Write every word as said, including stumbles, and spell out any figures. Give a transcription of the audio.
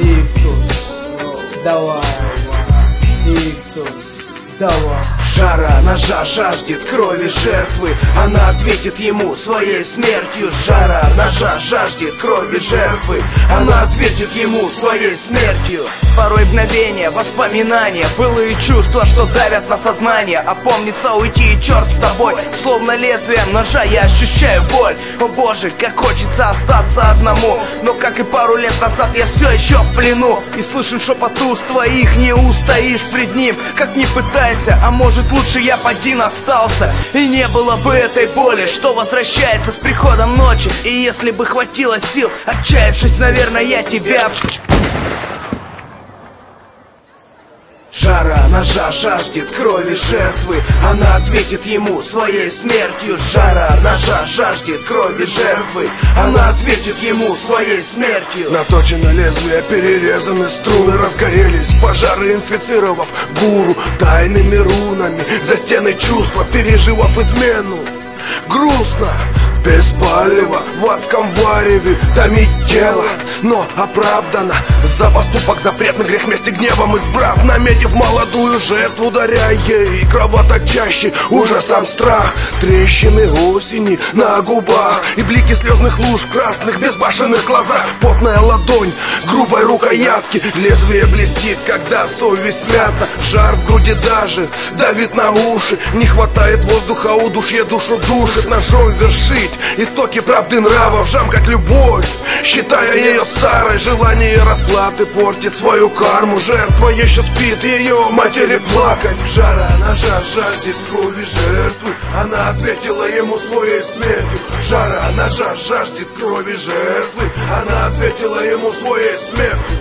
Иктус, давай, Иктус, давай. Жара ножа жаждет крови жертвы, она ответит ему своей смертью. Жара ножа жаждет крови жертвы, она ответит ему своей смертью. Порой мгновения, воспоминания, былые чувства, что давят на сознание. Опомниться, уйти, и черт с тобой. Словно лезвием ножа я ощущаю боль. О боже, как хочется остаться одному. Но как и пару лет назад я все еще в плену. И слышен шепот уст твоих, не устоишь пред ним. Как ни пытайся, а может лучше я б один остался. И не было бы этой боли, что возвращается с приходом ночи. И если бы хватило сил, отчаявшись, наверное, я тебя... Жара ножа жаждет крови жертвы, она ответит ему своей смертью. Жара ножа жаждет крови жертвы, она ответит ему своей смертью. Наточено лезвие, перерезаны струны, разгорелись пожары, инфицировав гуру тайными рунами. За стены чувства, переживав измену. Грустно, без палева, в адском вареве томить тело, но оправдано за поступок запретный, грех мести гневом избрав, наметив молодую жертву, ударяя ей кровоточащий ужасом страх. Трещины осени на губах и блики слезных луж в красных безбашенных глазах. Потная ладонь грубой рукоятки, лезвие блестит, когда совесть смята. Жар в груди даже давит на уши, не хватает воздуха, удушье душу душит. Ножом вершить истоки правды нравов, жамкать любовь, считая ее старой. Желание расплаты портит свою карму. Жертва еще спит, ее матери плакать. Жара ножа жаждет крови жертвы, она ответила ему своей смертью. Жара ножа жаждет крови жертвы, она ответила ему своей смертью.